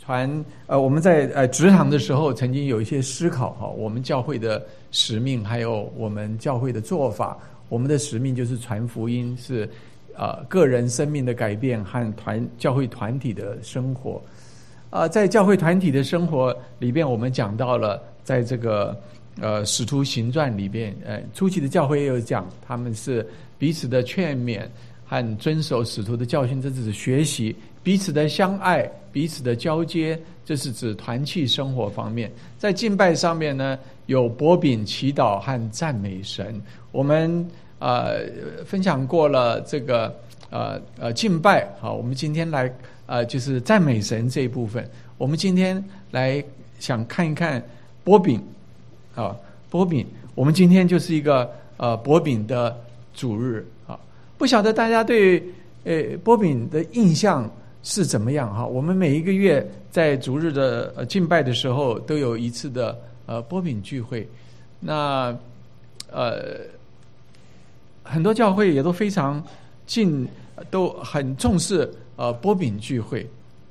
我们在职场的时候曾经有一些思考哈，我们教会的使命还有我们教会的做法。我们的使命就是传福音，是个人生命的改变和教会团体的生活。在教会团体的生活里边，我们讲到了在这个使徒行传里边，初期的教会也有讲，他们是彼此的劝勉和遵守使徒的教训，这是指学习；彼此的相爱，彼此的交接，这是指团契生活方面。在敬拜上面呢，有擘饼、祈祷和赞美神。我们分享过了这个敬拜，好，我们今天来就是赞美神这一部分。我们今天来想看一看擘饼，擘饼。我们今天就是一个擘饼的主日啊，不晓得大家对擘饼的印象是怎么样哈？我们每一个月在主日的敬拜的时候，都有一次的擘饼聚会。那很多教会也都非常都很重视擘饼聚会，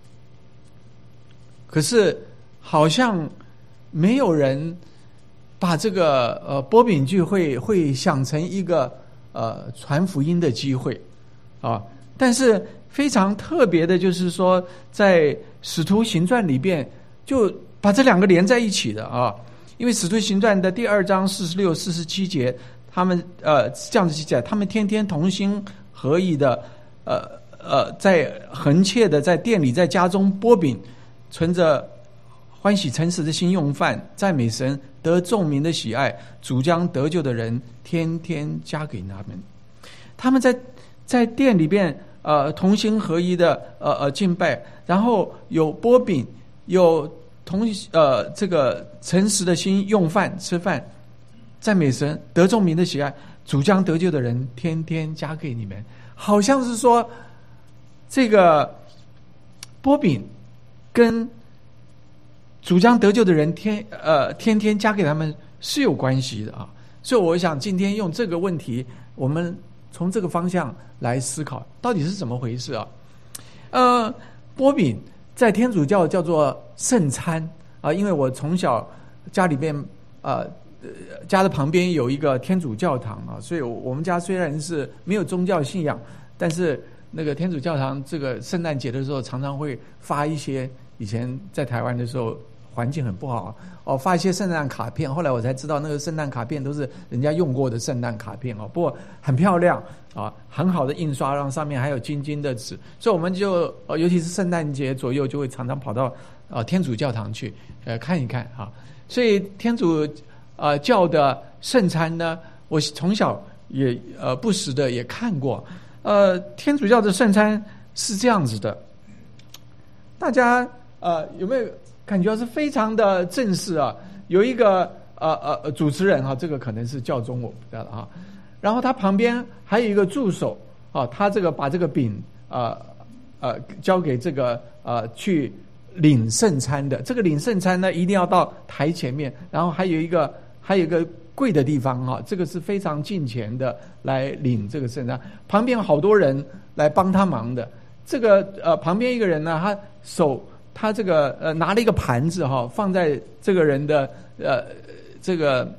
可是好像没有人把这个擘饼聚会会想成一个传福音的机会啊。但是非常特别的就是说，在使徒行传里边就把这两个连在一起的啊，因为使徒行传的第2章46、47节。他们这样子记载，他们天天同心合意的在恒切的在店里在家中擘饼，存着欢喜诚实的心用饭，赞美神，得众民的喜爱，主将得救的人天天加给他们。他们在店里边同心合一的敬拜，然后有擘饼，有这个诚实的心用饭吃饭。赞美神，得众民的喜爱，主将得救的人天天加给你们。好像是说这个擘饼跟主将得救的人天天加给他们是有关系的啊。所以我想今天用这个问题，我们从这个方向来思考到底是怎么回事啊。擘饼在天主教叫做圣餐啊，因为我从小家里边家的旁边有一个天主教堂啊，所以我们家虽然是没有宗教信仰，但是那个天主教堂这个圣诞节的时候常常会发一些，以前在台湾的时候环境很不好发一些圣诞卡片，后来我才知道那个圣诞卡片都是人家用过的圣诞卡片不过很漂亮很好的印刷，让上面还有金金的纸，所以我们就尤其是圣诞节左右就会常常跑到天主教堂去看一看所以天主教的圣餐呢，我从小也不时的也看过。天主教的圣餐是这样子的，大家有没有感觉是非常的正式啊？有一个主持人这个可能是教宗我不知道了然后他旁边还有一个助手他这个把这个饼交给这个去领圣餐的。这个领圣餐呢，一定要到台前面，然后还有一个跪的地方这个是非常敬虔的来领这个圣餐。旁边好多人来帮他忙的。这个旁边一个人呢，他这个拿了一个盘子放在这个人的这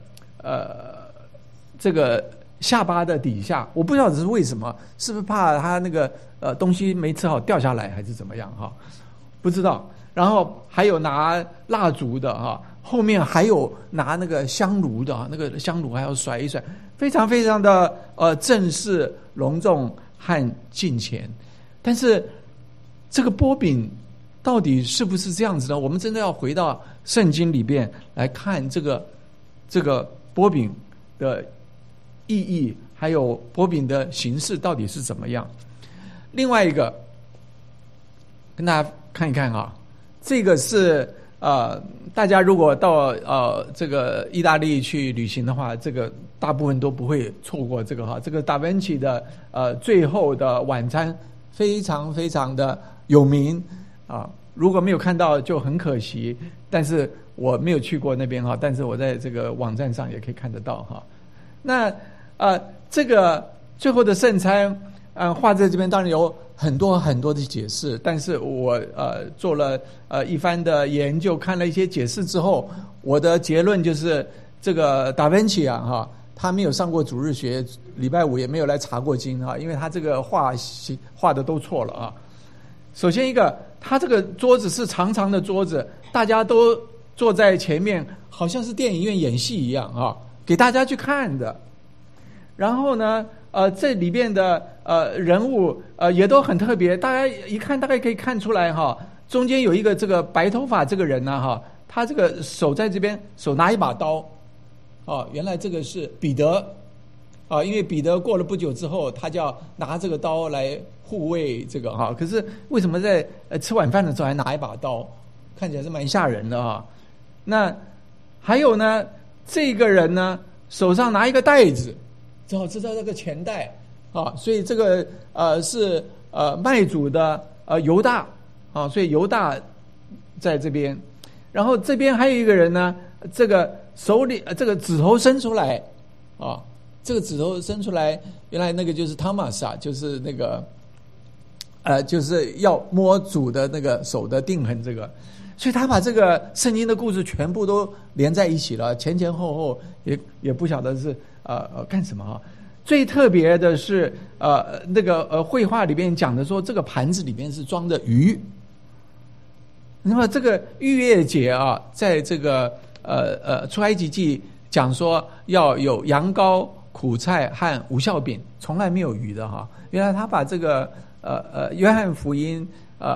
个下巴的底下，我不知道这是为什么，是不是怕他那个东西没吃好掉下来，还是怎么样不知道。然后还有拿蜡烛的后面还有拿那个香炉的那个香炉还要甩一甩，非常非常的正式隆重和敬虔。但是这个擘饼到底是不是这样子呢？我们真的要回到圣经里边来看这个擘饼的意义，还有擘饼的形式到底是怎么样。另外一个跟大家看一看这个是大家如果到这个意大利去旅行的话，这个大部分都不会错过这个这个达文奇的最后的晚餐非常非常的有名如果没有看到就很可惜，但是我没有去过那边但是我在这个网站上也可以看得到那这个最后的圣餐画在这边当然有很多很多的解释，但是我做了一番的研究，看了一些解释之后，我的结论就是这个达芬奇啊哈，他没有上过主日学，礼拜五也没有来查过经啊，因为他这个画的都错了啊。首先一个，他这个桌子是长长的桌子，大家都坐在前面，好像是电影院演戏一样啊，给大家去看的。然后呢，这里边的人物也都很特别，大家一看大概可以看出来哈，中间有一个这个白头发这个人呢哈，他这个手在这边，手拿一把刀，原来这个是彼得，因为彼得过了不久之后，他就要拿这个刀来护卫这个哈，可是为什么在吃晚饭的时候还拿一把刀，看起来是蛮吓人的哈。那还有呢，这个人呢手上拿一个袋子。只好知道这个钱袋所以这个是卖主的犹大所以犹大在这边，然后这边还有一个人呢，这个手里这个指头伸出来这个指头伸出来，原来那个就是汤马斯就是那个就是要摸主的那个手的定痕这个，所以他把这个圣经的故事全部都连在一起了，前前后后也不晓得是干什么最特别的是那个绘画里面讲的说，这个盘子里面是装的鱼。那么这个逾越节在这个出埃及记讲说要有羊羔、苦菜和无酵饼，从来没有鱼的原来他把这个约翰福音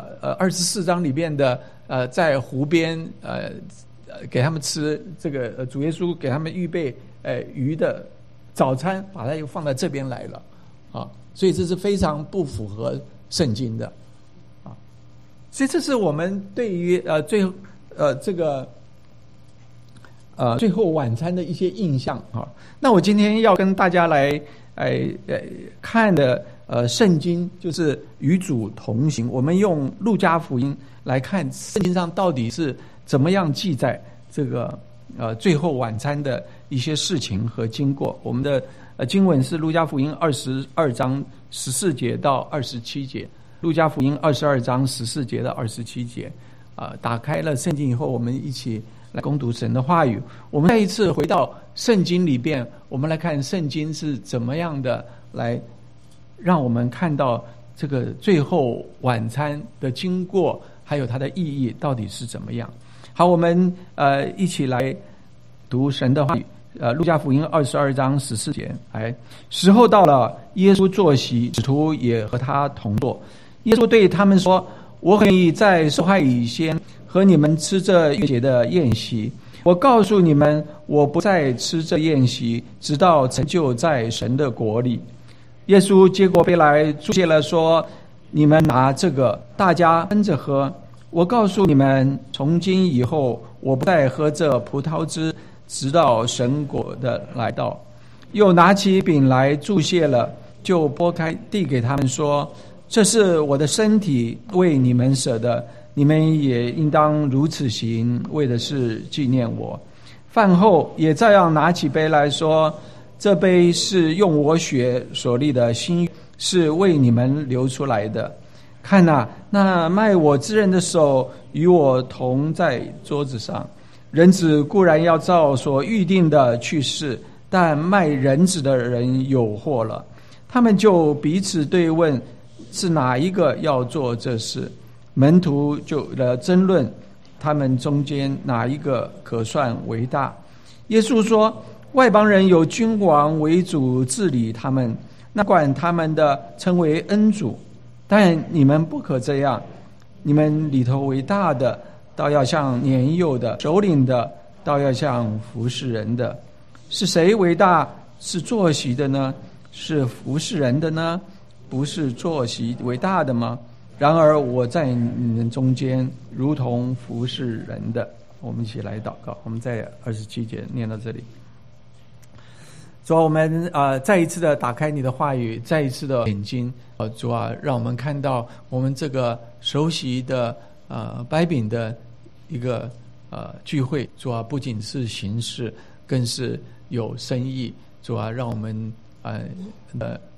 24章里面的在湖边给他们吃这个主耶稣给他们预备鱼的早餐，把它又放在这边来了所以这是非常不符合圣经的所以这是我们对于这个最后晚餐的一些印象那我今天要跟大家来看的圣经就是与主同行，我们用路加福音来看圣经上到底是怎么样记载这个最后晚餐的一些事情和经过。我们的经文是路加福音22章14节到27节，路加福音22章14节到27节打开了圣经以后，我们一起来攻读神的话语。我们再一次回到圣经里边，我们来看圣经是怎么样的来让我们看到这个最后晚餐的经过，还有它的意义到底是怎么样。好，我们一起来读神的话语。路加福音22章14节，时候到了，耶稣坐席，使徒也和他同坐。耶稣对他们说：我很愿意在受害以前和你们吃这逾节的宴席。我告诉你们，我不再吃这宴席，直到成就在神的国里。耶稣接过杯来，祝谢了，说：你们拿这个，大家分着喝。我告诉你们，从今以后，我不再喝这葡萄汁，直到神国的来到。又拿起饼来，祝谢了，就拨开递给他们，说：这是我的身体，为你们舍的，你们也应当如此行，为的是纪念我。饭后也照样拿起杯来说：这杯是用我血所立的新约，是为你们流出来的。看哪，那卖我之人的手与我同在桌子上。人子固然要照所预定的去世，但卖人子的人有祸了。他们就彼此对问，是哪一个要做这事？门徒就争论，他们中间哪一个可算为大？耶稣说：外邦人有君王为主治理他们，那管他们的称为恩主。但你们不可这样，你们里头为大的，倒要像年幼的；首领的，倒要像服侍人的。是谁为大？是坐席的呢？是服侍人的呢？不是坐席为大的吗？然而我在你们中间，如同服侍人的。我们一起来祷告。我们在27节念到这里。主啊，我们再一次的打开你的话语，再一次的眼睛，主啊，让我们看到我们这个熟悉的掰饼的一个聚会。主啊，不仅是形式，更是有深意。主啊，让我们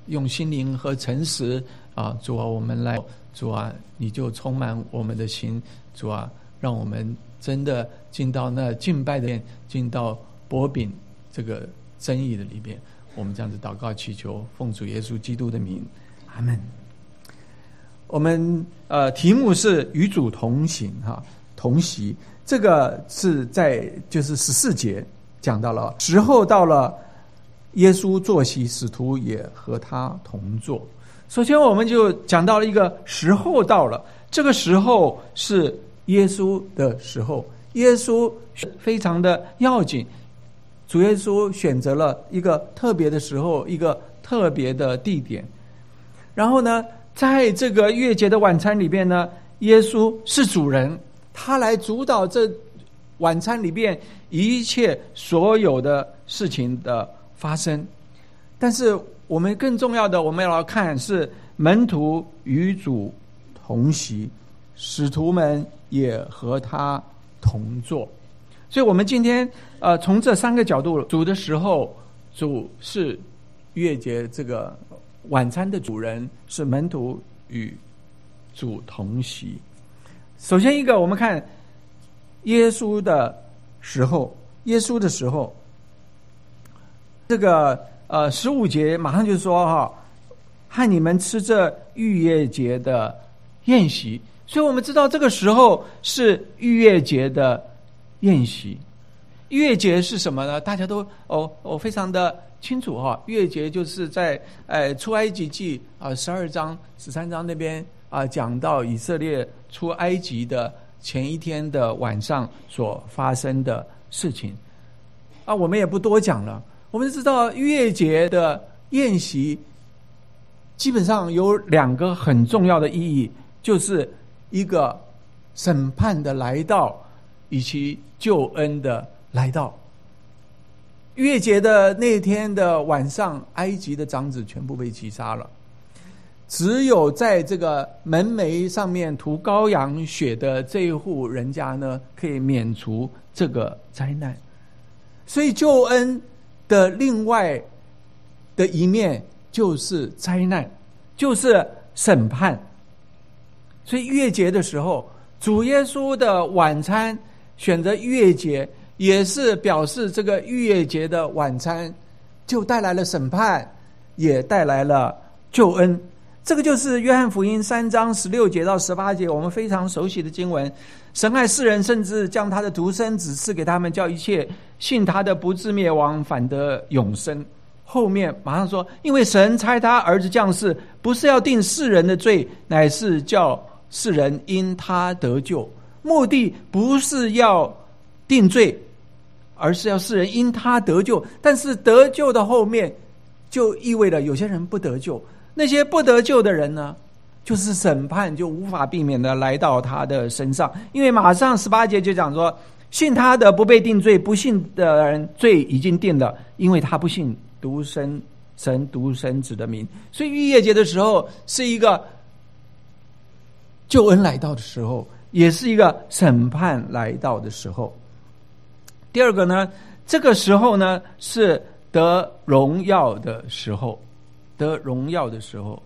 用心灵和诚实啊，主啊，我们来，主啊，你就充满我们的心，主啊，让我们真的进到那敬拜的殿，进到擘饼这个真义的里边。我们这样子祷告祈求，奉主耶稣基督的名，阿们。我们题目是与主同行哈，同席。这个是在就是14节讲到了，时候到了，耶稣坐席，使徒也和他同坐。首先我们就讲到了一个时候到了，这个时候是耶稣的时候，耶稣非常的要紧，主耶稣选择了一个特别的时候，一个特别的地点。然后呢，在这个逾越节的晚餐里边呢，耶稣是主人，他来主导这晚餐里边一切所有的事情的发生。但是我们更重要的，我们要看是门徒与主同席，使徒们也和他同坐。所以我们今天从这3个角度，主的时候，主是逾越节这个晚餐的主人，是门徒与主同席。首先一个，我们看耶稣的时候，耶稣的时候，这个15节马上就说哈，和你们吃这逾越节的宴席。所以我们知道这个时候是逾越节的宴席。逾越节是什么呢？大家都非常的清楚哈。逾越节就是在出埃及记12章13章那边讲到以色列出埃及的前一天的晚上所发生的事情我们也不多讲了。我们知道逾越节的宴席基本上有2个很重要的意义，就是一个审判的来到，以及救恩的来到。逾越节的那天的晚上，埃及的长子全部被击杀了，只有在这个门楣上面涂羔羊血的这一户人家呢，可以免除这个灾难。所以救恩的另外的一面就是灾难，就是审判。所以逾越节的时候，主耶稣的晚餐选择逾越节，也是表示这个逾越节的晚餐就带来了审判，也带来了救恩。这个就是约翰福音3章16节到18节我们非常熟悉的经文。神爱世人，甚至将他的独生子赐给他们，叫一切信他的不至灭亡，反得永生。后面马上说，因为神差他儿子降世，不是要定世人的罪，乃是叫世人因他得救。目的不是要定罪，而是要世人因他得救。但是得救的后面就意味着有些人不得救，那些不得救的人呢，就是审判就无法避免的来到他的身上。因为马上18节就讲说，信他的不被定罪，不信的人罪已经定了，因为他不信神独生子的名。所以逾越节的时候是一个救恩来到的时候，也是一个审判来到的时候。第二个呢，这个时候呢是得荣耀的时候，得荣耀的时候。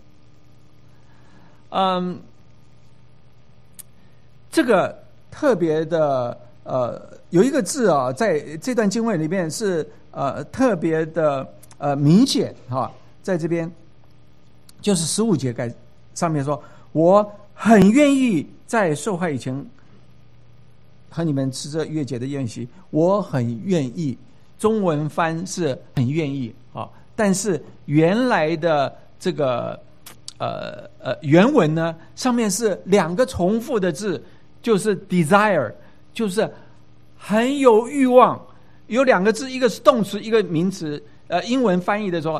这个特别的有一个字在这段经文里面是特别的明显在这边就是15节上面说，我很愿意在受害以前和你们吃这逾越节的宴席。我很愿意，中文翻是很愿意但是原来的这个原文呢，上面是2个重复的字，就是 desire， 就是很有欲望。有2个字，一个是动词，一个名词。英文翻译的说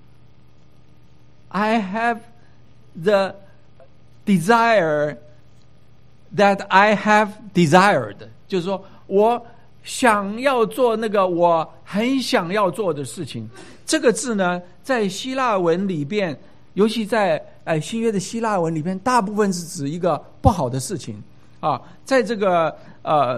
I have the desire that I have desired， 就是说我想要做那个我很想要做的事情。这个字呢，在希腊文里边，尤其在新约的希腊文里边，大部分是指一个不好的事情在这个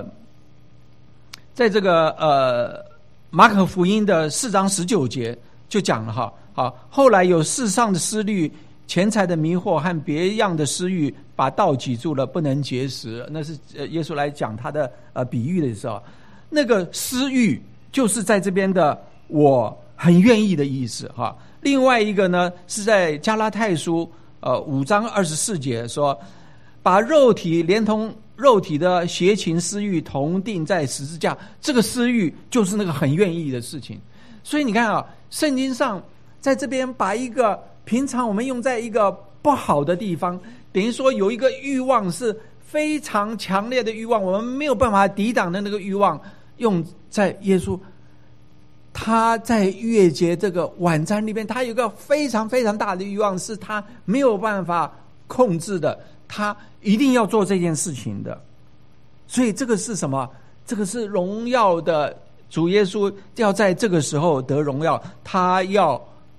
马可福音的4章19节就讲了哈，后来有世上的思虑、钱财的迷惑和别样的私欲，把道挤住了，不能结实。那是耶稣来讲他的比喻的时候，那个私欲就是在这边的我很愿意的意思哈。另外一个呢是在加拉太书5章24节说，把肉体连同肉体的邪情私欲同定在十字架，这个私欲就是那个很愿意的事情。所以你看啊，圣经上在这边把一个平常我们用在一个不好的地方，等于说有一个欲望是非常强烈的欲望，我们没有办法抵挡的那个欲望，用在耶稣他在逾越节这个晚餐里面，他有一个非常非常大的欲望，是他没有办法控制的，他一定要做这件事情的。所以这个是什么？这个是荣耀的主耶稣要在这个时候得荣耀，他要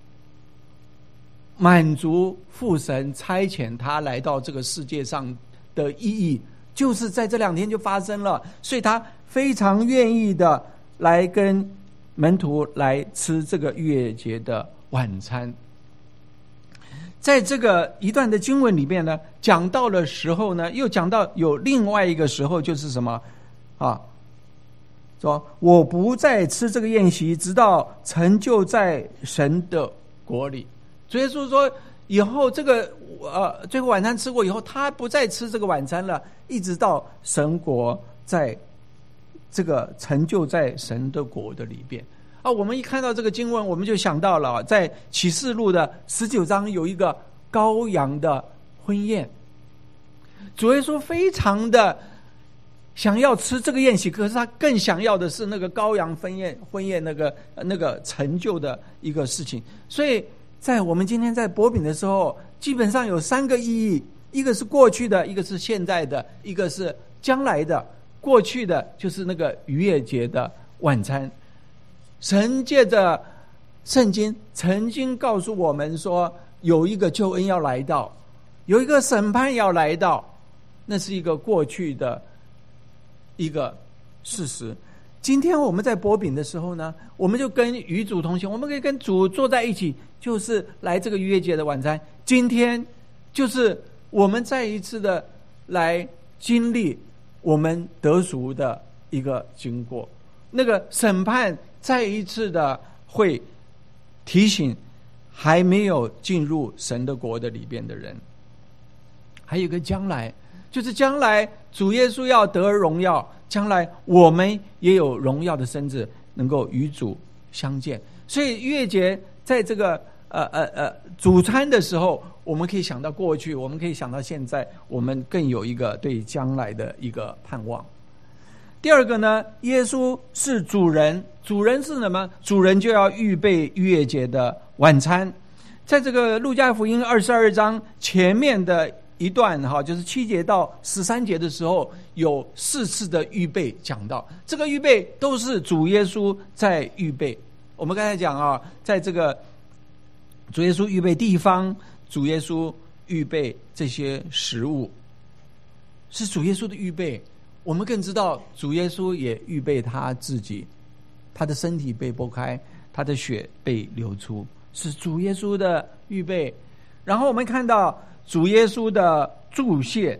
满足父神差遣他来到这个世界上的意义，就是在这2天就发生了。所以他非常愿意的来跟门徒来吃这个逾越节的晚餐。在这个一段的经文里面呢，讲到的时候呢，又讲到有另外一个时候，就是什么啊？说我不再吃这个宴席，直到成就在神的国里。主耶稣说，以后这个最后晚餐吃过以后，他不再吃这个晚餐了，一直到神国在这个成就在神的国的里边啊。我们一看到这个经文，我们就想到了在启示录的19章有一个羔羊的婚宴，主耶稣非常的想要吃这个宴席，可是他更想要的是那个羔羊婚宴那个成就的一个事情。所以在我们今天在擘饼的时候，基本上有3个意义，一个是过去的，一个是现在的，一个是将来的。过去的就是那个逾越节的晚餐，神借着圣经曾经告诉我们说，有一个救恩要来到，有一个审判要来到，那是一个过去的一个事实。今天我们在擘饼的时候呢，我们就跟与主同行，我们可以跟主坐在一起，就是来这个逾越节的晚餐。今天就是我们再一次的来经历我们得赎的一个经过，那个审判再一次的会提醒还没有进入神的国的里边的人。还有一个将来，就是将来主耶稣要得荣耀，将来我们也有荣耀的身子能够与主相见。所以逾越节在这个主餐的时候，我们可以想到过去，我们可以想到现在，我们更有一个对将来的一个盼望。第二个呢，耶稣是主人，主人是什么？主人就要预备逾越节的晚餐。在这个路加福音22章前面的一段就是7节到13节的时候，有4次的预备讲到，这个预备都是主耶稣在预备。我们刚才讲在这个主耶稣预备地方，主耶稣预备这些食物，是主耶稣的预备。我们更知道主耶稣也预备他自己，他的身体被剥开，他的血被流出，是主耶稣的预备。然后我们看到主耶稣的祝谢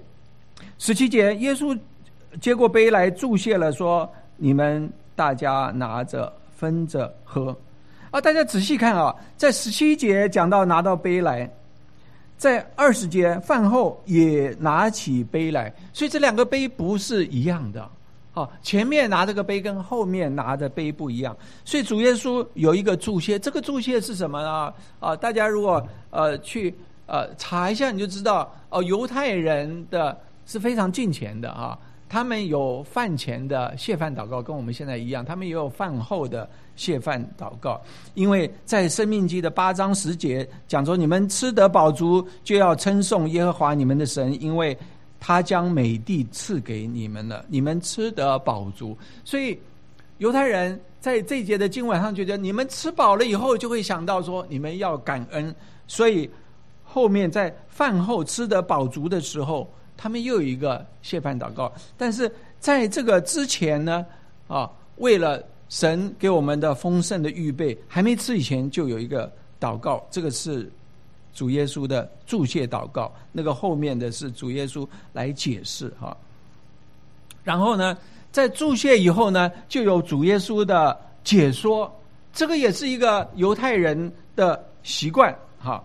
，17节，耶稣接过杯来祝谢了，说：“你们大家拿着分着喝。”大家仔细看在17节讲到拿到杯来，在20节饭后也拿起杯来，所以这2个杯不是一样的。前面拿这个杯跟后面拿的杯不一样，所以主耶稣有一个祝谢。这个祝谢是什么呢？大家如果去查一下，你就知道犹太人的是非常敬虔的他们有饭前的谢饭祷告，跟我们现在一样，他们也有饭后的谢饭祷告。因为在申命记的8章10节讲说，你们吃得饱足，就要称颂耶和华你们的神，因为他将美地赐给你们了，你们吃得饱足。所以犹太人在这一节的经文上觉得，你们吃饱了以后就会想到说你们要感恩，所以后面在饭后吃得饱足的时候，他们又有一个谢饭祷告。但是在这个之前呢为了神给我们的丰盛的预备，还没吃以前就有一个祷告，这个是主耶稣的祝谢祷告，那个后面的是主耶稣来解释哈。然后呢，在祝谢以后呢，就有主耶稣的解说，这个也是一个犹太人的习惯哈。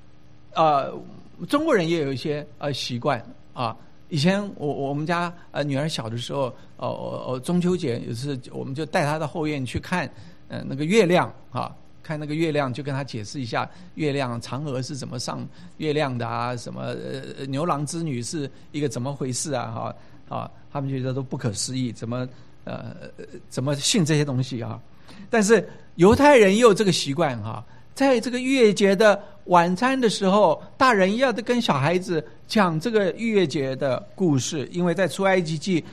中国人也有一些习惯啊。以前我们家女儿小的时候，中秋节有时我们就带她到后院去看那个月亮啊。看那个月亮，就跟他解释一下月亮嫦娥是怎么上月亮的啊，什么牛郎织女是一个怎么回事啊，他们觉得都不可思议，怎么信这些东西啊？但是犹太人也有这个习惯哈，在这个逾越节的晚餐的时候，大人要跟小孩子讲这个逾越节的故事，因为在出埃及记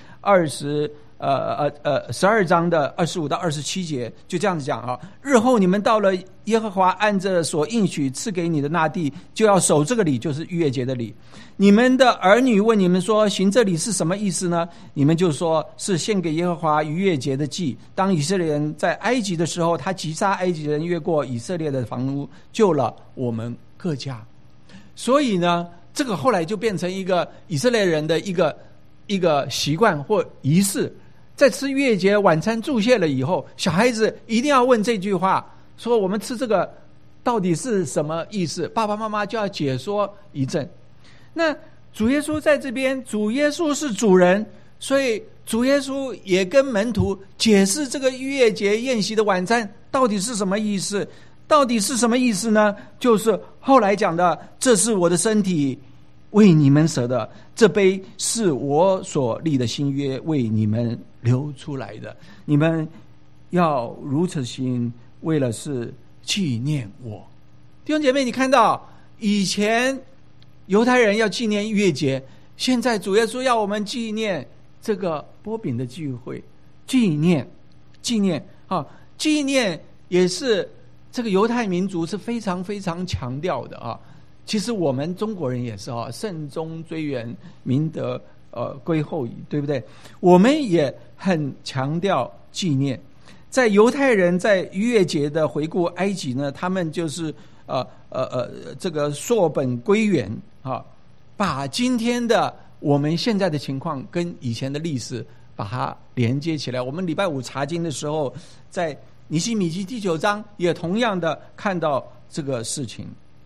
12章的25到27节就这样子讲啊，日后你们到了耶和华按着所应许赐给你的那地，就要守这个礼，就是逾越节的礼。你们的儿女问你们说，行这礼是什么意思呢？你们就说是献给耶和华逾越节的祭。当以色列人在埃及的时候，他击杀埃及人，越过以色列的房屋，救了我们各家。所以呢，这个后来就变成一个以色列人的一个习惯或仪式。在吃逾越节晚餐祝谢了以后，小孩子一定要问这句话，说我们吃这个到底是什么意思，爸爸妈妈就要解说一阵。那主耶稣在这边，主耶稣是主人，所以主耶稣也跟门徒解释这个逾越节宴席的晚餐到底是什么意思。到底是什么意思呢？就是后来讲的，这是我的身体，为你们舍的，这杯是我所立的新约，为你们流出来的，你们要如此行，为了是纪念我。弟兄姐妹，你看到以前犹太人要纪念逾越节，现在主耶稣要我们纪念这个擘饼的聚会，纪念啊，纪念也是这个犹太民族是非常非常强调的啊。其实我们中国人也是啊，慎终追远，明德归后矣，对不对？我们也很强调纪念。在犹太人在逾越节的回顾埃及呢，他们就是这个溯本归元啊，把今天的我们现在的情况跟以前的历史把它连接起来。我们礼拜五查经的时候，在尼希米记第9章也同样的看到这个事情。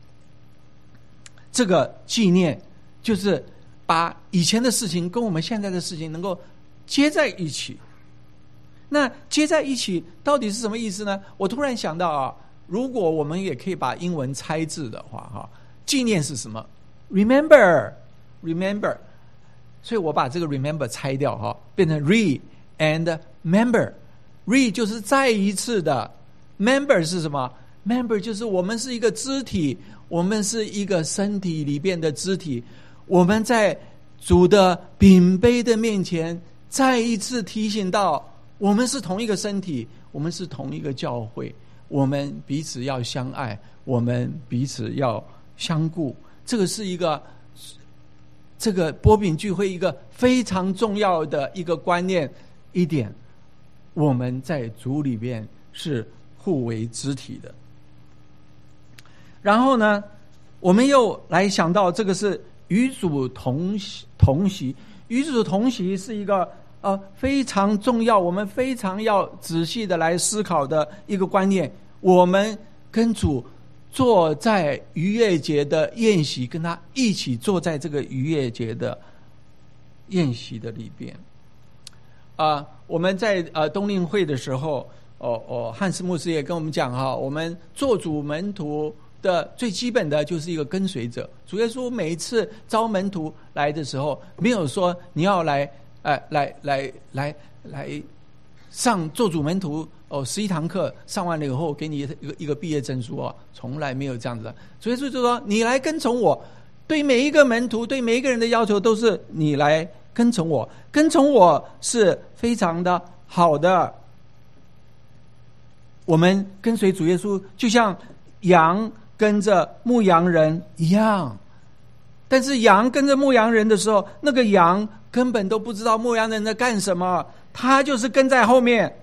这个纪念就是把以前的事情跟我们现在的事情能够接在一起。那接在一起到底是什么意思呢？我突然想到啊，如果我们也可以把英文拆字的话哈，纪念是什么？ remember， 所以我把这个 remember 拆掉哈，变成 re and member。 re 就是再一次的， member 是什么？ member 就是我们是一个肢体，我们是一个身体里边的肢体，我们在主的饼杯的面前再一次提醒到，我们是同一个身体，我们是同一个教会，我们彼此要相爱，我们彼此要相顾。这个是一个这个擘饼聚会一个非常重要的一个观念一点，我们在主里边是互为肢体的。然后呢，我们又来想到这个是与主同席。与主同席是一个非常重要，我们非常要仔细的来思考的一个观念。我们跟主坐在逾越节的宴席，跟他一起坐在这个逾越节的宴席的里边。我们在冬令会的时候，汉斯牧师也跟我们讲哈，我们做主门徒的最基本的就是一个跟随者。主耶稣每一次招门徒来的时候，没有说你要来上做主门徒11堂课，上完了以后给你一个毕业证书从来没有这样子的。主耶稣就说你来跟从我，对每一个门徒，对每一个人的要求都是你来跟从我，跟从我是非常的好的。我们跟随主耶稣就像羊跟着牧羊人一样，但是羊跟着牧羊人的时候，那个羊根本都不知道牧羊人在干什么，他就是跟在后面，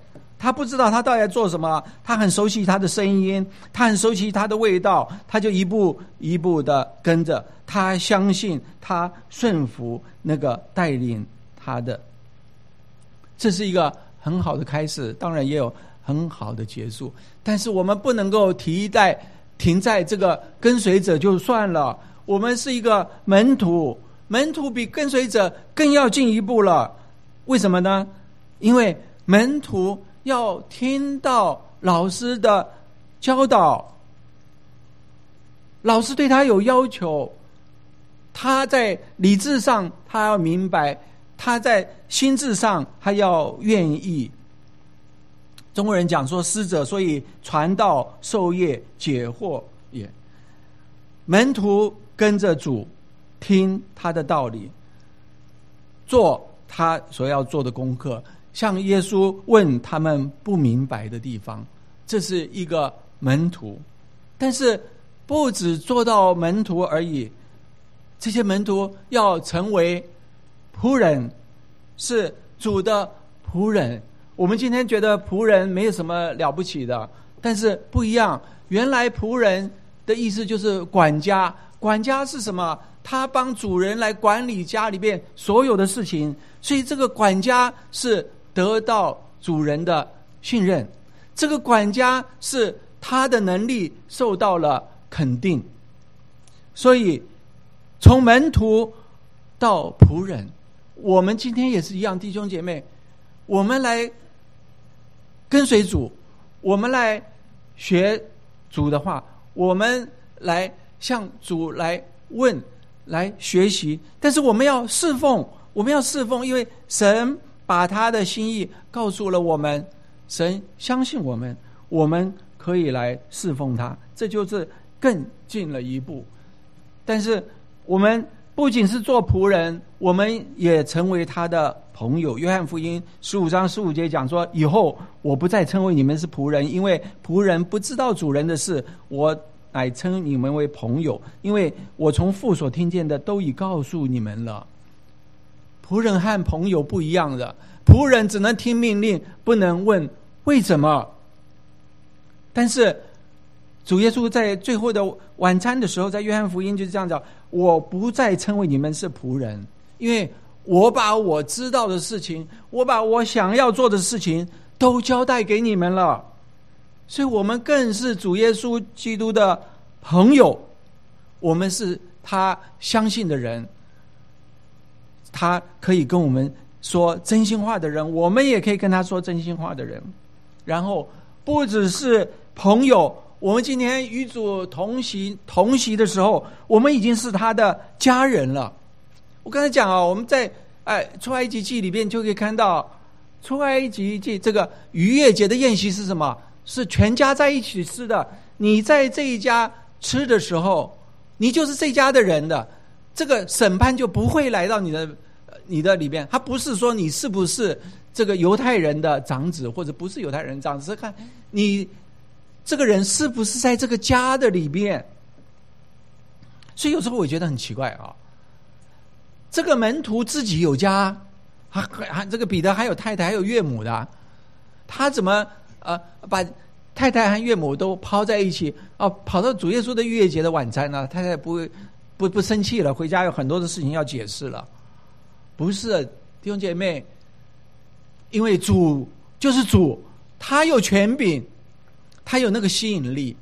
他不知道他到底在做什么，他很熟悉他的声音，他很熟悉他的味道，他就一步一步的跟着，他相信，他顺服那个带领他的。这是一个很好的开始，当然也有很好的结束，但是我们不能够停在这个跟随者就算了，我们是一个门徒，门徒比跟随者更要进一步了。为什么呢？因为门徒要听到老师的教导，老师对他有要求，他在理智上他要明白，他在心智上他要愿意。中国人讲说师者，所以传道授业解惑也。门徒跟着主，听他的道理，做他所要做的功课，向耶稣问他们不明白的地方，这是一个门徒。但是不只做到门徒而已，这些门徒要成为仆人，是主的仆人。我们今天觉得仆人没有什么了不起的，但是不一样。原来仆人的意思就是管家，管家是什么？他帮主人来管理家里边所有的事情，所以这个管家是得到主人的信任，这个管家是他的能力受到了肯定。所以从门徒到仆人，我们今天也是一样，弟兄姐妹，我们来跟随主，我们来学主的话，我们来向主来问，来学习。但是我们要侍奉，因为神把他的心意告诉了我们，神相信我们，我们可以来侍奉他，这就是更进了一步。但是我们不仅是做仆人，我们也成为他的朋友。约翰福音15章15节讲说，以后我不再称为你们是仆人，因为仆人不知道主人的事，我乃称你们为朋友，因为我从父所听见的都已告诉你们了。仆人和朋友不一样的，仆人只能听命令，不能问为什么。但是主耶稣在最后的晚餐的时候，在约翰福音就是这样讲，我不再称为你们是仆人，因为我把我知道的事情，我把我想要做的事情都交代给你们了。所以我们更是主耶稣基督的朋友，我们是他相信的人，他可以跟我们说真心话的人，我们也可以跟他说真心话的人。然后不只是朋友，我们今天与主同席的时候，我们已经是他的家人了。我刚才讲啊，我们在出埃及记里边就可以看到，出埃及记这个逾越节的宴席是什么？是全家在一起吃的。你在这一家吃的时候，你就是这家的人的，这个审判就不会来到你的里边。他不是说你是不是这个犹太人的长子，或者不是犹太人长子，是看你这个人是不是在这个家的里边。所以有时候我觉得很奇怪啊，这个门徒自己有家，这个彼得还有太太还有岳母的，他怎么把太太和岳母都抛在一起跑到主耶稣的逾越节的晚餐呢？太太不生气了，回家有很多的事情要解释了。不是，弟兄姐妹，因为主就是主，他有权柄，他有那个吸引力。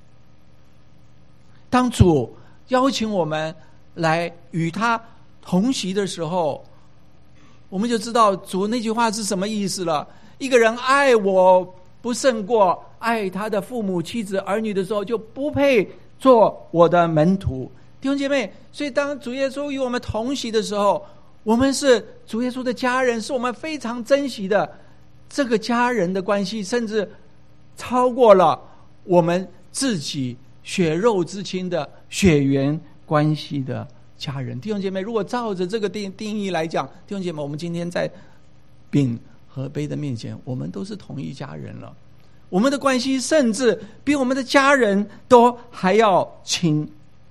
当主邀请我们来与他同席的时候，我们就知道主那句话是什么意思了。一个人爱我不胜过爱他的父母妻子儿女的时候，就不配做我的门徒。弟兄姐妹，所以当主耶稣与我们同席的时候，我们是主耶稣的家人，是我们非常珍惜的这个家人的关系，甚至超过了我们自己血肉之亲的血缘关系的家人。弟兄姐妹，如果照着这个定义来讲，弟兄姐妹，我们今天在饼和杯的面前，我们都是同一家人了。我们的关系甚至比我们的家人都还要亲。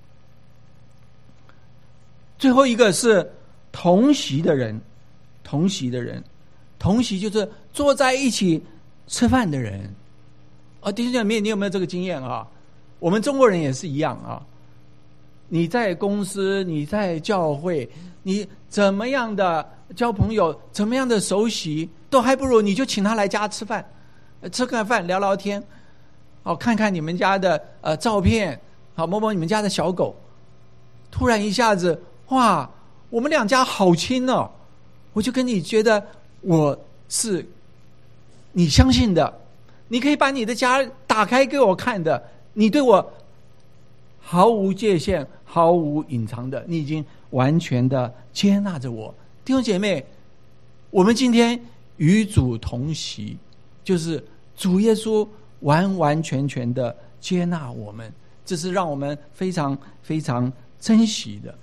最后一个是同席的人，同席就是坐在一起吃饭的人。弟兄姐妹，你有没有这个经验啊？我们中国人也是一样啊。你在公司，你在教会，你怎么样的交朋友，怎么样的熟悉，都还不如你就请他来家吃饭，吃个饭聊聊天，看看你们家的照片，摸摸你们家的小狗。突然一下子，哇，我们两家好亲哦！我就跟你觉得我是你相信的，你可以把你的家打开给我看的，你对我毫无界限，毫无隐藏的，你已经完全的接纳着我。弟兄姐妹，我们今天与主同席，就是主耶稣完完全全的接纳我们，这是让我们非常非常珍惜的。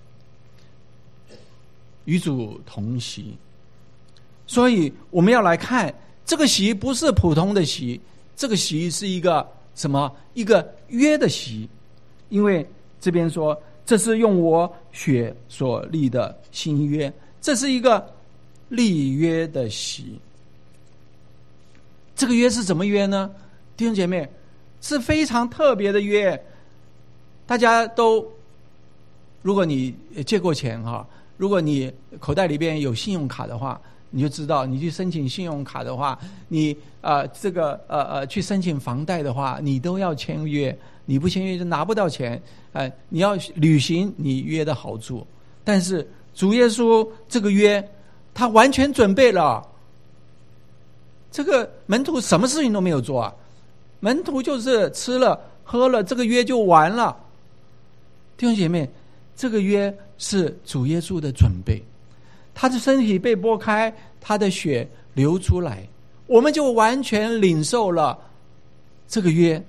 与主同席，所以我们要来看这个席不是普通的席，这个席是一个什么？一个约的席。因为这边说这是用我血所立的新约，这是一个立约的席。这个约是怎么约呢？弟兄姐妹，是非常特别的约。大家都，如果你借过钱如果你口袋里边有信用卡的话，你就知道，你去申请信用卡的话，你去申请房贷的话，你都要签约，你不签约就拿不到钱。你要履行你约的好处。但是主耶稣这个约，他完全准备了。这个门徒什么事情都没有做啊，门徒就是吃了喝了，这个约就完了。弟兄姐妹，这个约是主耶稣的准备，他的身体被剥开，他的血流出来，我们就完全领受了这个约。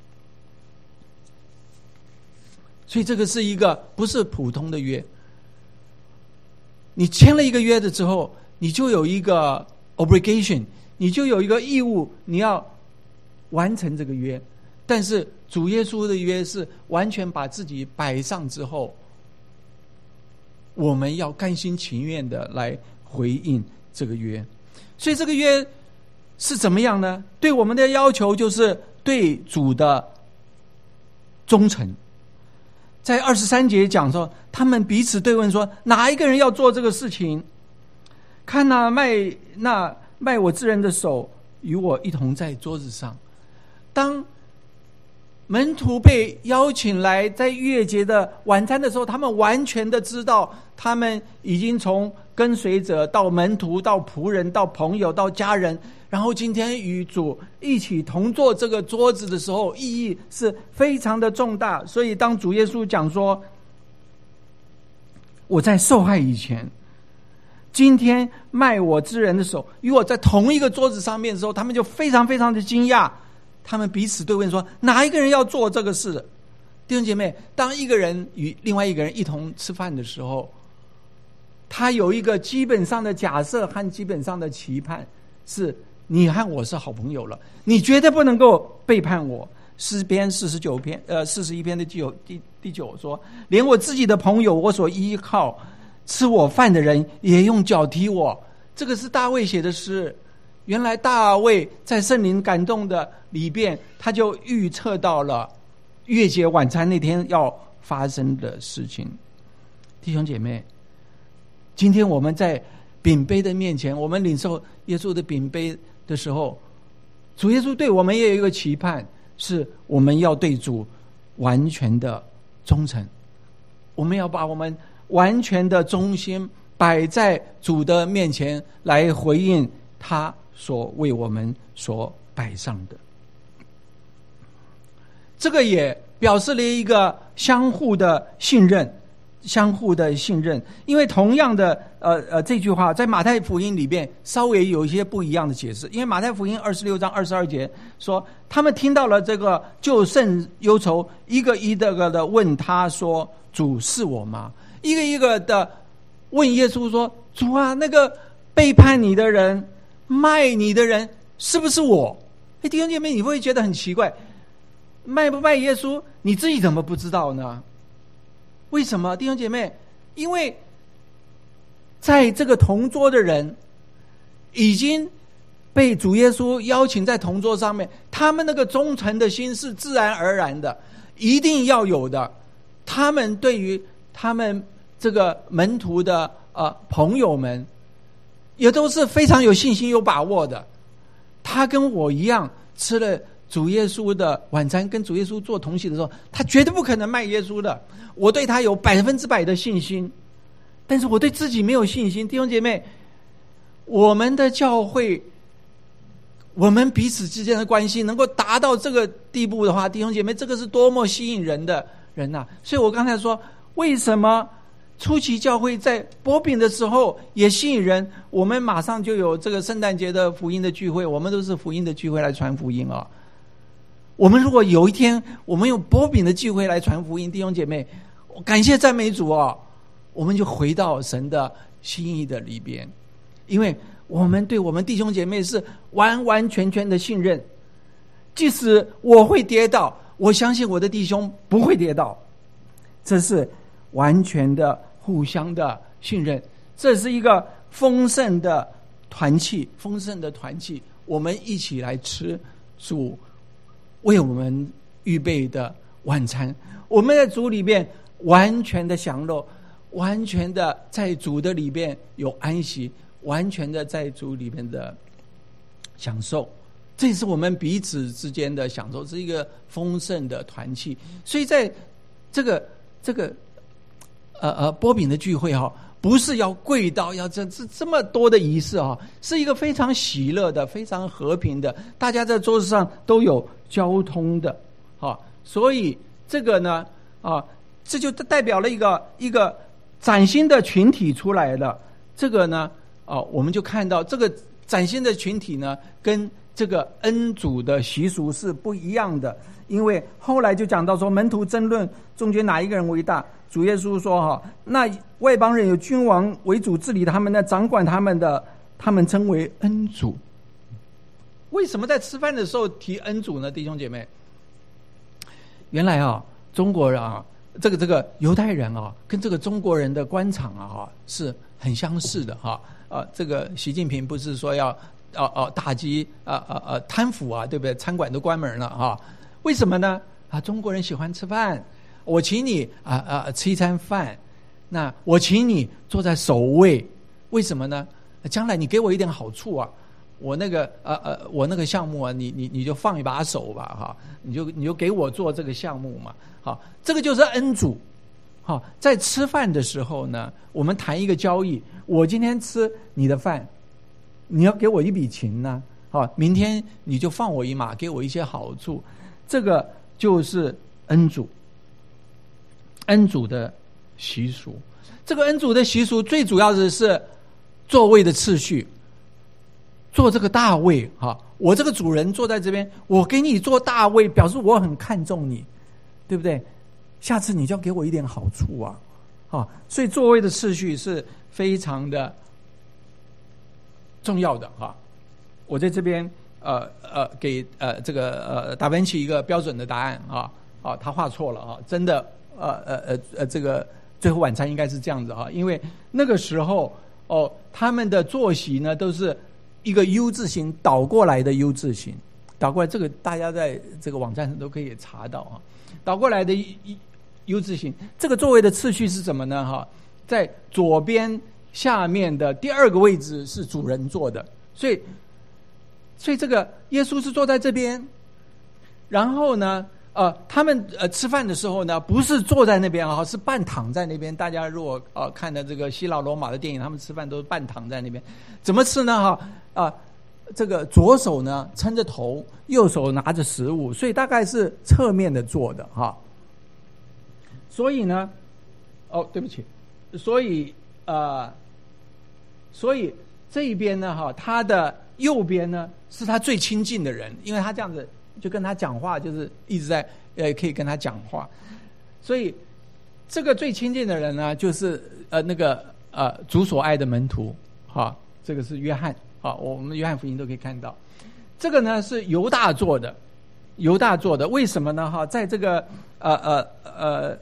所以这个是一个不是普通的约。你签了一个约的之后，你就有一个 obligation， 你就有一个义务，你要完成这个约。但是主耶稣的约是完全把自己摆上之后，我们要甘心情愿的来回应这个约。所以这个约是怎么样呢？对我们的要求就是对主的忠诚。在23节讲说，他们彼此对问说，哪一个人要做这个事情？看那卖我之人的手与我一同在桌子上。当门徒被邀请来在逾越节的晚餐的时候，他们完全的知道，他们已经从跟随者到门徒到仆人到朋友到家人，然后今天与主一起同坐这个桌子的时候，意义是非常的重大。所以当主耶稣讲说，我在受害以前，今天卖我之人的手与我在同一个桌子上面的时候，他们就非常非常的惊讶。他们彼此对问说，哪一个人要做这个事？弟兄姐妹，当一个人与另外一个人一同吃饭的时候，他有一个基本上的假设和基本上的期盼，是你和我是好朋友了，你绝对不能够背叛我。诗篇41篇的第9说，连我自己的朋友，我所依靠吃我饭的人也用脚踢我。这个是大卫写的诗。原来大卫在圣灵感动的里边，他就预测到了逾越节晚餐那天要发生的事情。弟兄姐妹，今天我们在饼杯的面前，我们领受耶稣的饼杯的时候，主耶稣对我们也有一个期盼，是我们要对主完全的忠诚，我们要把我们完全的忠心摆在主的面前，来回应他所为我们所摆上的。这个也表示了一个相互的信任，因为同样的这句话在马太福音里边稍微有一些不一样的解释。因为马太福音26章22节说，他们听到了这个就甚忧愁，一个一个的问他说，主是我吗？一个一个的问耶稣说，主啊，那个背叛你的人，卖你的人是不是我？弟兄姐妹，你会觉得很奇怪，卖不卖耶稣你自己怎么不知道呢？为什么？弟兄姐妹，因为在这个同桌的人已经被主耶稣邀请在同桌上面，他们那个忠诚的心是自然而然的，一定要有的。他们对于他们这个门徒的朋友们，也都是非常有信心有把握的。他跟我一样吃了主耶稣的晚餐，跟主耶稣做同席的时候，他绝对不可能卖耶稣的。我对他有100%的信心，但是我对自己没有信心。弟兄姐妹，我们的教会，我们彼此之间的关系能够达到这个地步的话，弟兄姐妹，这个是多么吸引人的人啊！所以我刚才说，为什么初期教会在擘饼的时候也吸引人？我们马上就有这个圣诞节的福音的聚会，我们都是福音的聚会来传福音啊。我们如果有一天我们用擘饼的聚会来传福音，弟兄姐妹，感谢赞美主啊，我们就回到神的心意的里边，因为我们对我们弟兄姐妹是完完全全的信任。即使我会跌倒，我相信我的弟兄不会跌倒，这是完全的互相的信任。这是一个丰盛的团契，丰盛的团契，我们一起来吃主为我们预备的晚餐。我们在主里面完全的享乐，完全的在主的里面有安息，完全的在主里面的享受，这是我们彼此之间的享受，是一个丰盛的团契。所以在这个擘饼的聚会哈，不是要跪到要这么多的仪式哈，是一个非常喜乐的、非常和平的，大家在桌子上都有交通的哈。所以这个呢这就代表了一个崭新的群体出来了。这个呢我们就看到这个崭新的群体呢，跟这个恩主的习俗是不一样的。因为后来就讲到说，门徒争论中间哪一个人为大，主耶稣说那外邦人有君王为主治理他们的，掌管他们的，他们称为恩主。为什么在吃饭的时候提恩主呢？弟兄姐妹，原来中国人这个犹太人跟这个中国人的官场是很相似的这个习近平不是说要打击贪腐对不对？餐馆都关门了为什么呢？中国人喜欢吃饭，我请你吃一餐饭，那我请你坐在首位，为什么呢？将来你给我一点好处我那个项目你就放一把手吧你就给我做这个项目嘛这个就是恩主在吃饭的时候呢，我们谈一个交易，我今天吃你的饭，你要给我一笔钱呢明天你就放我一马，给我一些好处。这个就是恩主的习俗。这个恩主的习俗最主要的是座位的次序，坐这个大位我这个主人坐在这边，我给你坐大位，表示我很看重你，对不对？下次你就要给我一点好处所以座位的次序是非常的重要的我在这边给这个达芬奇一个标准的答案他画错了真的这个最后晚餐应该是这样子因为那个时候他们的坐席呢都是一个 U 字形倒过来的 U 字形，倒过来，这个大家在这个网站上都可以查到倒过来的 U 字形。这个座位的次序是什么呢在左边下面的第二个位置是主人坐的，所以这个耶稣是坐在这边，然后呢他们吃饭的时候呢，不是坐在那边是半躺在那边。大家如果看的这个希腊罗马的电影，他们吃饭都是半躺在那边。怎么吃呢这个左手呢撑着头，右手拿着食物，所以大概是侧面的坐的所以呢对不起，所以这一边呢他的右边呢是他最亲近的人，因为他这样子就跟他讲话，就是一直在可以跟他讲话，所以这个最亲近的人呢就是那个主所爱的门徒这个是约翰我们约翰福音都可以看到。这个呢是犹大做的，为什么呢在这个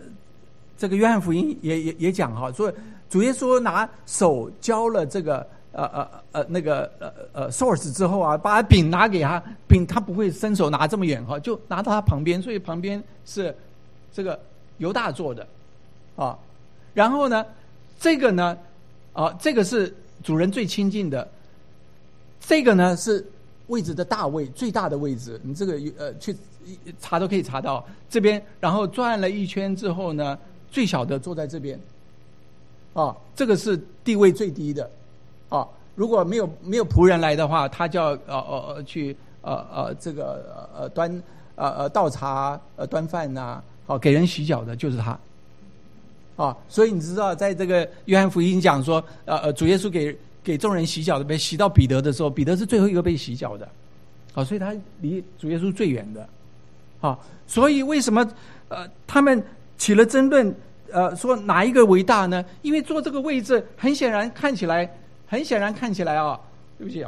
这个约翰福音也讲说主耶稣拿手浇了这个 source 之后啊，把饼拿给他，饼他不会伸手拿这么远哈，就拿到他旁边，所以旁边是这个犹大做的啊。然后呢，这个呢这个是主人最亲近的，这个呢是位置的大位，最大的位置，你这个去查都可以查到这边。然后转了一圈之后呢，最小的坐在这边啊，这个是地位最低的啊。如果没有仆人来的话，他就要去这个端倒茶端饭呐，给人洗脚的就是他啊。所以你知道，在这个约翰福音讲说，主耶稣给众人洗脚的，被洗到彼得的时候，彼得是最后一个被洗脚的，啊，所以他离主耶稣最远的，啊，所以为什么他们起了争论，说哪一个为大呢？因为坐这个位置，很显然看起来啊，对不起啊，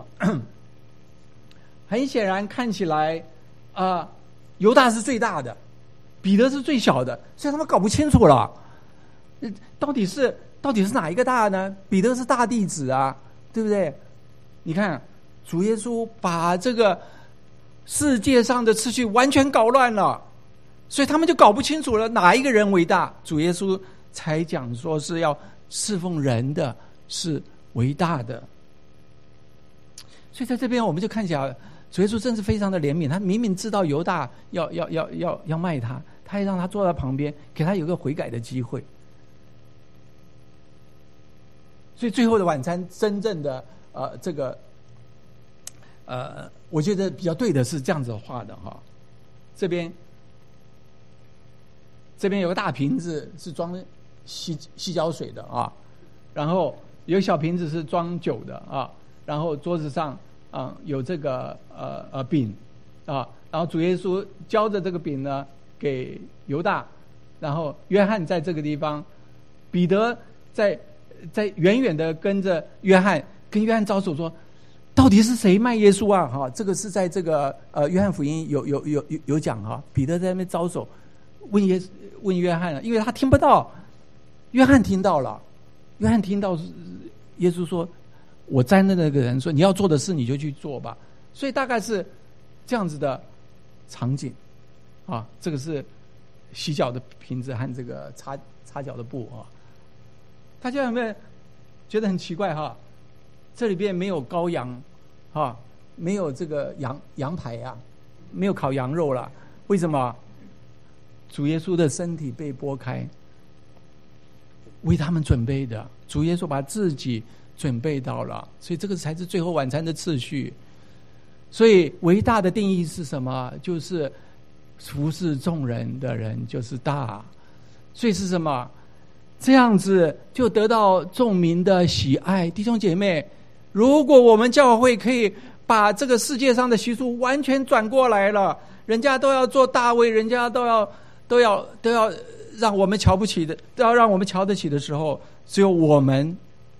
很显然看起来犹大是最大的，彼得是最小的，所以他们搞不清楚了，到底是哪一个大呢？彼得是大弟子啊，对不对？你看，主耶稣把这个世界上的秩序完全搞乱了，所以他们就搞不清楚了哪一个人为大。主耶稣才讲说是要侍奉人的是为大的。所以在这边我们就看起来，主耶稣真是非常的怜悯，他明明知道犹大要卖他，他也让他坐在旁边，给他有个悔改的机会。所以最后的晚餐真正的这个我觉得比较对的是这样子画的哈。这边有个大瓶子是装洗脚水的啊，然后有小瓶子是装酒的啊，然后桌子上有这个饼啊，然后主耶稣交着这个饼呢给犹大，然后约翰在这个地方，彼得在远远的跟着约翰招手说，到底是谁卖耶稣啊？哈，这个是在这个约翰福音有讲哈，彼得在那边招手问约翰了，因为他听不到，约翰听到了，约翰听到耶稣说，我沾的那个人说你要做的事你就去做吧，所以大概是这样子的场景啊。这个是洗脚的瓶子和这个擦脚的布啊。大家有没有觉得很奇怪哈？这里边没有羔羊哈，没有这个羊排啊，没有烤羊肉啦。为什么？主耶稣的身体被剥开，为他们准备的。主耶稣把自己准备到了，所以这个才是最后晚餐的次序。所以伟大的定义是什么？就是服侍众人的人就是大。所以是什么？这样子就得到众民的喜爱。弟兄姐妹，如果我们教会可以把这个世界上的习俗完全转过来了，人家都要做大卫，人家都要让我们瞧不起的，都要让我们瞧得起的时候，只有我们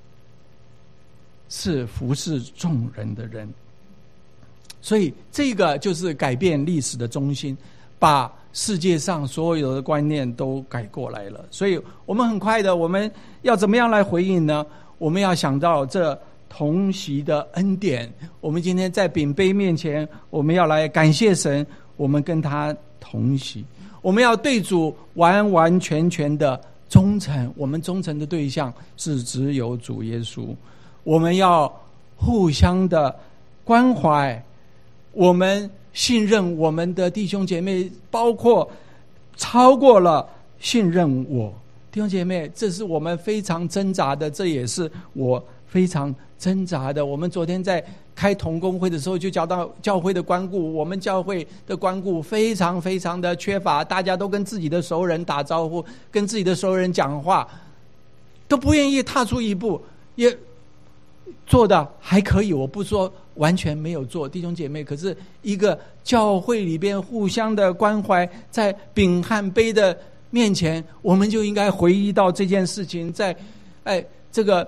是服侍众人的人。所以这个就是改变历史的中心，把世界上所有的观念都改过来了。所以我们很快的，我们要怎么样来回应呢？我们要想到这同席的恩典。我们今天在饼杯面前，我们要来感谢神，我们跟他同席。我们要对主完完全全的忠诚，我们忠诚的对象是只有主耶稣。我们要互相的关怀，我们信任我们的弟兄姐妹，包括超过了信任我。弟兄姐妹，这是我们非常挣扎的，这也是我非常挣扎的。我们昨天在开同工会的时候就讲到教会的关顾，我们教会的关顾非常非常的缺乏，大家都跟自己的熟人打招呼，跟自己的熟人讲话，都不愿意踏出一步，也做的还可以，我不说完全没有做，弟兄姐妹，可是一个教会里边互相的关怀，在饼和杯的面前，我们就应该回忆到这件事情。在这个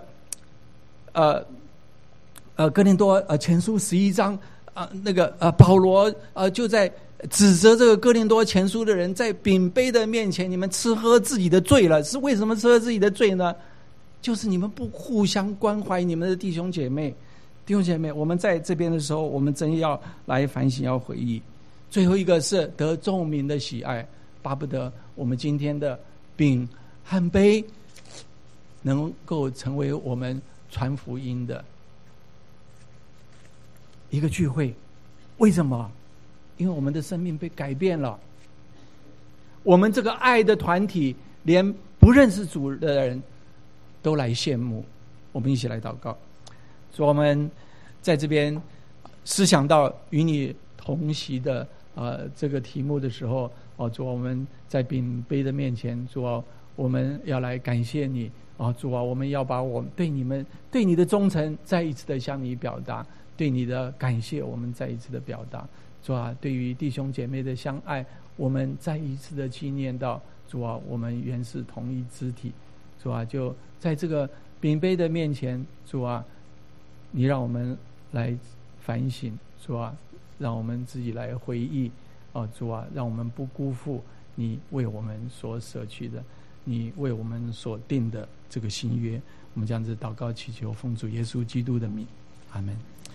哥林多前书11章那个保罗就在指责这个哥林多前书的人，在饼杯的面前，你们吃喝自己的罪了。是为什么吃喝自己的罪呢？ 就是你们不互相关怀你们的弟兄姐妹。弟兄姐妹，我们在这边的时候，我们真要来反省，要回忆。最后一个是得众民的喜爱，巴不得我们今天的饼和杯能够成为我们传福音的一个聚会。为什么？因为我们的生命被改变了。我们这个爱的团体，连不认识主的人都来羡慕。我们一起来祷告。所以我们在这边思想到与你同席的这个题目的时候，主啊，我们在饼杯的面前，主啊，我们要来感谢你主啊，我们要把我们对你的忠诚再一次的向你表达，对你的感谢我们再一次的表达。主啊，对于弟兄姐妹的相爱，我们再一次的纪念到，主啊，我们原是同一肢体。主啊，就在这个饼杯的面前，主啊，你让我们来反省，主啊，让我们自己来回忆主啊，让我们不辜负你为我们所舍去的，你为我们所定的这个新约。我们这样子祷告祈求，奉主耶稣基督的名，阿们。